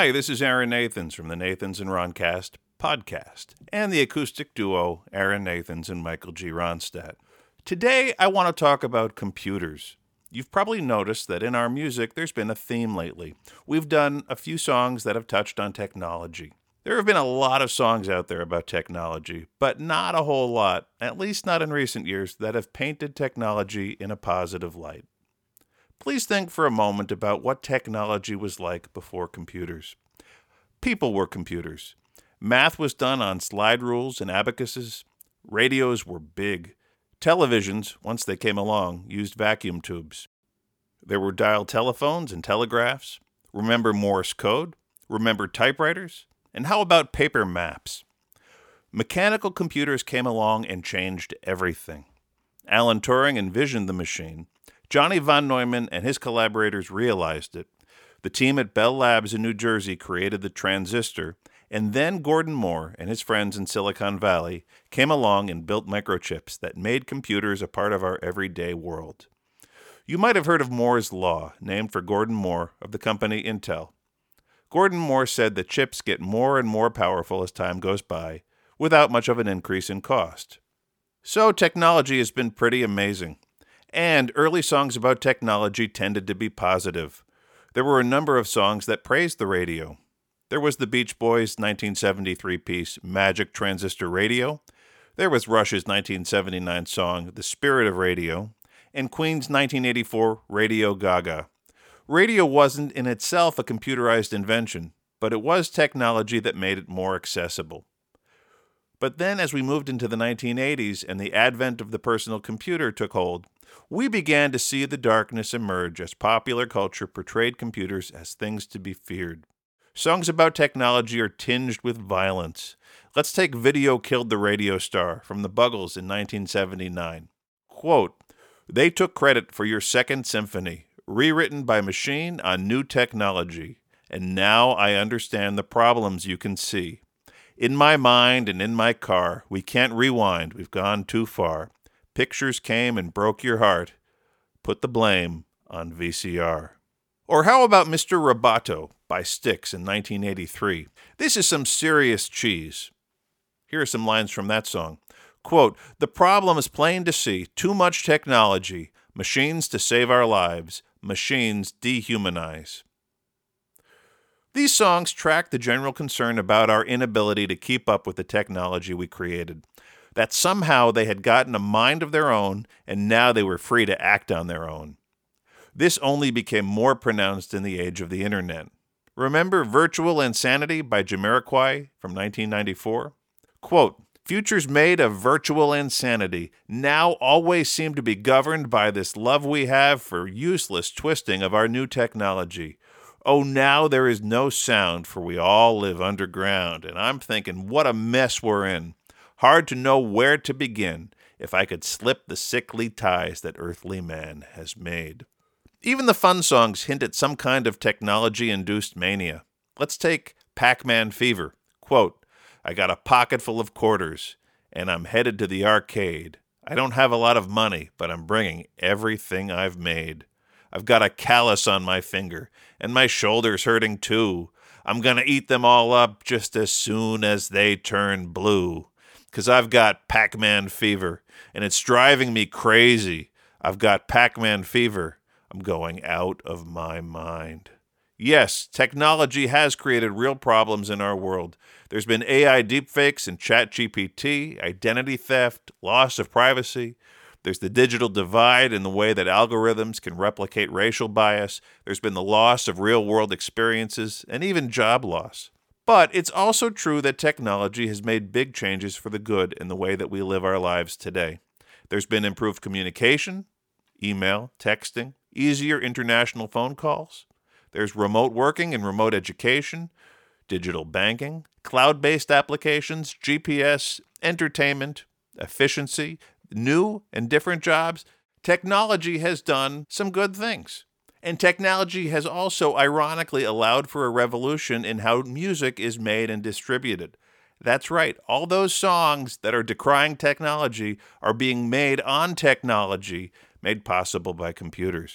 Hi, this is Aaron Nathans from the Nathans and Roncast podcast and the acoustic duo Aaron Nathans and Michael G. Ronstadt. Today, I want to talk about computers. You've probably noticed that in our music, there's been a theme lately. We've done a few songs that have touched on technology. There have been a lot of songs out there about technology, but not a whole lot, at least not in recent years, that have painted technology in a positive light. Please think for a moment about what technology was like before computers. People were computers. Math was done on slide rules and abacuses. Radios were big. Televisions, once they came along, used vacuum tubes. There were dial telephones and telegraphs. Remember Morse code? Remember typewriters? And how about paper maps? Mechanical computers came along and changed everything. Alan Turing envisioned the machine. Johnny von Neumann and his collaborators realized it. The team at Bell Labs in New Jersey created the transistor, and then Gordon Moore and his friends in Silicon Valley came along and built microchips that made computers a part of our everyday world. You might have heard of Moore's Law, named for Gordon Moore of the company Intel. Gordon Moore said that chips get more and more powerful as time goes by, without much of an increase in cost. So technology has been pretty amazing. And early songs about technology tended to be positive. There were a number of songs that praised the radio. There was the Beach Boys' 1973 piece, Magic Transistor Radio. There was Rush's 1979 song, The Spirit of Radio, and Queen's 1984 Radio Gaga. Radio wasn't in itself a computerized invention, but it was technology that made it more accessible. But then as we moved into the 1980s and the advent of the personal computer took hold, we began to see the darkness emerge as popular culture portrayed computers as things to be feared. Songs about technology are tinged with violence. Let's take Video Killed the Radio Star from the Buggles in 1979. Quote, "They took credit for your second symphony, rewritten by machine on new technology, and now I understand the problems you can see. In my mind and in my car, we can't rewind, we've gone too far. Pictures came and broke your heart. Put the blame on VCR." Or how about Mr. Roboto by Styx in 1983? This is some serious cheese. Here are some lines from that song. Quote, "The problem is plain to see. Too much technology. Machines to save our lives. Machines dehumanize." These songs track the general concern about our inability to keep up with the technology we created. That somehow they had gotten a mind of their own, and now they were free to act on their own. This only became more pronounced in the age of the internet. Remember Virtual Insanity by Jamiroquai from 1994? Quote, "Futures made of virtual insanity now always seem to be governed by this love we have for useless twisting of our new technology. Oh, now there is no sound, for we all live underground." And I'm thinking, what a mess we're in. Hard to know where to begin if I could slip the sickly ties that earthly man has made. Even the fun songs hint at some kind of technology-induced mania. Let's take Pac-Man Fever. Quote, "I got a pocket full of quarters, and I'm headed to the arcade. I don't have a lot of money, but I'm bringing everything I've made. I've got a callus on my finger, and my shoulder's hurting too. I'm gonna eat them all up just as soon as they turn blue. 'Cause I've got Pac-Man fever, and it's driving me crazy. I've got Pac-Man fever. I'm going out of my mind." Yes, technology has created real problems in our world. There's been AI deepfakes and ChatGPT, identity theft, loss of privacy. There's the digital divide in the way that algorithms can replicate racial bias. There's been the loss of real-world experiences, and even job loss. But it's also true that technology has made big changes for the good in the way that we live our lives today. There's been improved communication, email, texting, easier international phone calls. There's remote working and remote education, digital banking, cloud-based applications, GPS, entertainment, efficiency, new and different jobs. Technology has done some good things. And technology has also ironically allowed for a revolution in how music is made and distributed. That's right, all those songs that are decrying technology are being made on technology, made possible by computers.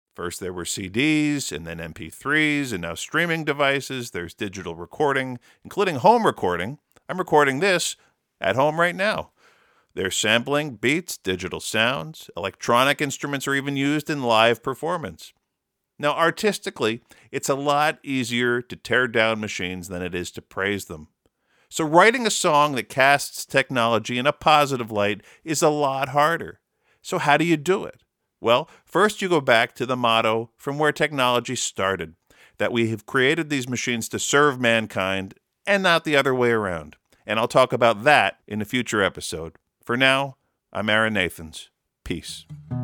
First there were CDs, and then MP3s, and now streaming devices. There's digital recording, including home recording. I'm recording this at home right now. There's sampling, beats, digital sounds. Electronic instruments are even used in live performance. Now, artistically, it's a lot easier to tear down machines than it is to praise them. So writing a song that casts technology in a positive light is a lot harder. So how do you do it? Well, first you go back to the motto from where technology started, that we have created these machines to serve mankind and not the other way around. And I'll talk about that in a future episode. For now, I'm Aaron Nathans. Peace.